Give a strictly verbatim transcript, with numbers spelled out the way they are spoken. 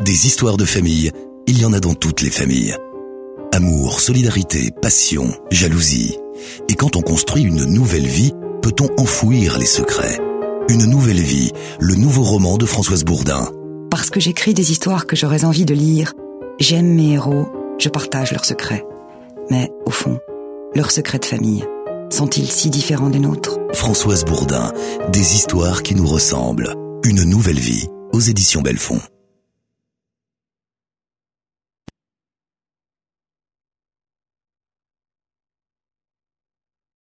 Des histoires de famille, il y en a dans toutes les familles. Amour, solidarité, passion, jalousie. Et quand on construit une nouvelle vie, peut-on enfouir les secrets? Une nouvelle vie, le nouveau roman de Françoise Bourdin. Parce que j'écris des histoires que j'aurais envie de lire, j'aime mes héros, je partage leurs secrets. Mais au fond, leurs secrets de famille, sont-ils si différents des nôtres? Françoise Bourdin, des histoires qui nous ressemblent. Une nouvelle vie, aux éditions Belfond.